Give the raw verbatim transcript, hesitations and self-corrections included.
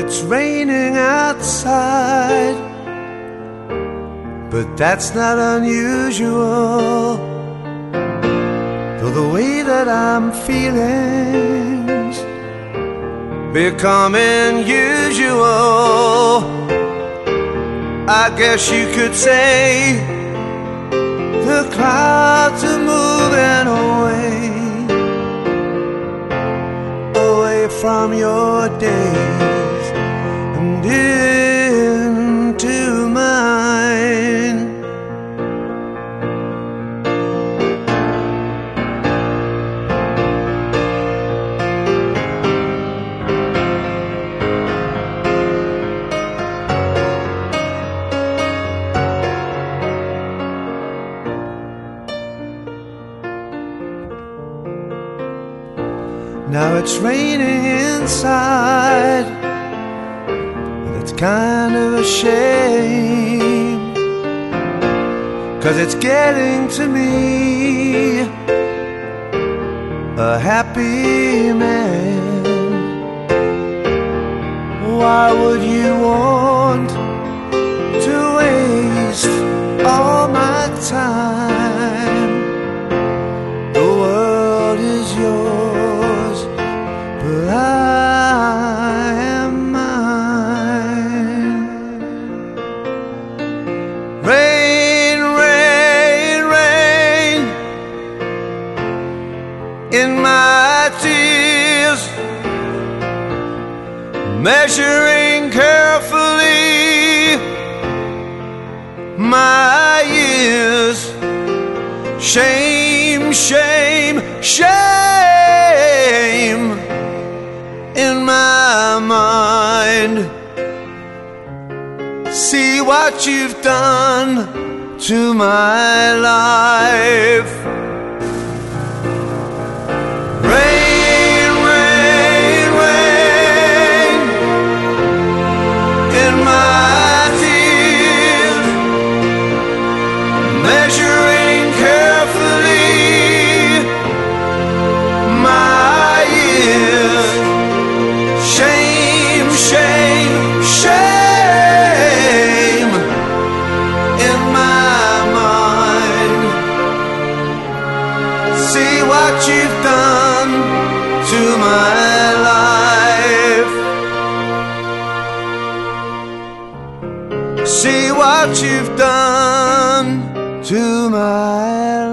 It's raining outside, but that's not unusual. Though the way that I'm feeling's becoming usual. I guess you could say the clouds are moving away, away from your days and into mine. Now it's raining inside, and it's kind of a shame, 'cause it's getting to me, a happy man. Why would you want to waste all my time? The world is yours, but I am mine. Rain, rain, rain in my tears, measuring carefully my years. Shame, shame, shame in my mind. See what you've done to my life. Rain, rain, rain in my tears, measuring carefully my years. Shame, shame, shame in my mind. See what you've done to my life. See what you've done to my life.